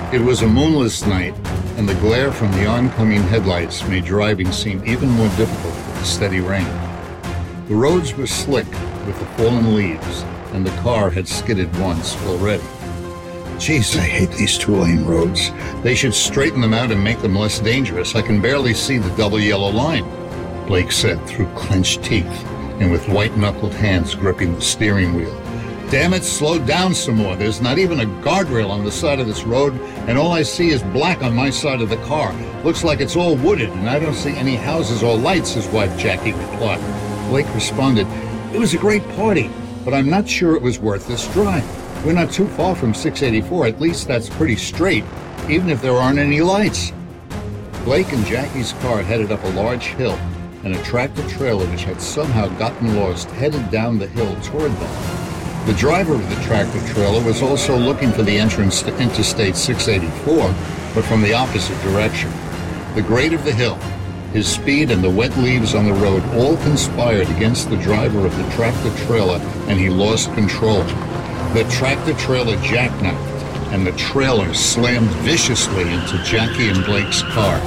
It was a moonless night, and the glare from the oncoming headlights made driving seem even more difficult with the steady rain. The roads were slick with the fallen leaves, and the car had skidded once already. Geez, I hate these two-lane roads. They should straighten them out and make them less dangerous. I can barely see the double yellow line, Blake said through clenched teeth and with white-knuckled hands gripping the steering wheel. Damn it, slow down some more. There's not even a guardrail on the side of this road, and all I see is black on my side of the car. Looks like it's all wooded, and I don't see any houses or lights, his wife Jackie replied. Blake responded, "It was a great party, but I'm not sure it was worth this drive. We're not too far from 684, at least that's pretty straight, even if there aren't any lights." Blake and Jackie's car headed up a large hill, and a tractor-trailer which had somehow gotten lost headed down the hill toward them. The driver of the tractor-trailer was also looking for the entrance to Interstate 684, but from the opposite direction. The grade of the hill, his speed, and the wet leaves on the road all conspired against the driver of the tractor-trailer, and he lost control. The tractor-trailer jackknifed, and the trailer slammed viciously into Jackie and Blake's car.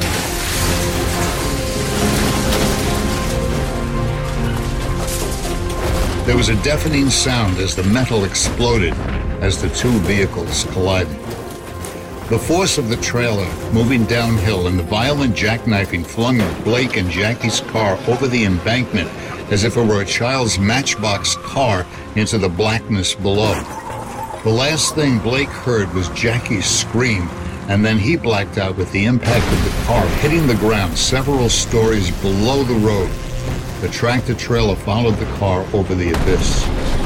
There was a deafening sound as the metal exploded as the two vehicles collided. The force of the trailer moving downhill and the violent jackknifing flung Blake and Jackie's car over the embankment as if it were a child's matchbox car into the blackness below. The last thing Blake heard was Jackie's scream, and then he blacked out with the impact of the car hitting the ground several stories below the road. The tractor-trailer followed the car over the abyss.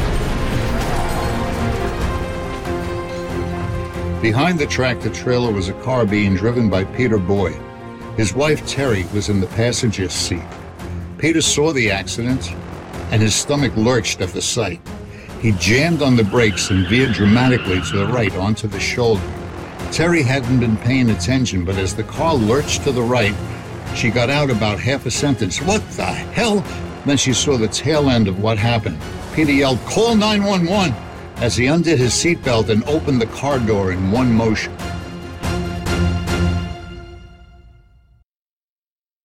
Behind the tractor-trailer was a car being driven by Peter Boyd. His wife, Terry, was in the passenger seat. Peter saw the accident, and his stomach lurched at the sight. He jammed on the brakes and veered dramatically to the right onto the shoulder. Terry hadn't been paying attention, but as the car lurched to the right, she got out about half a sentence. "What the hell?" Then she saw the tail end of what happened. Peter yelled, "Call 911!" as he undid his seatbelt and opened the car door in one motion.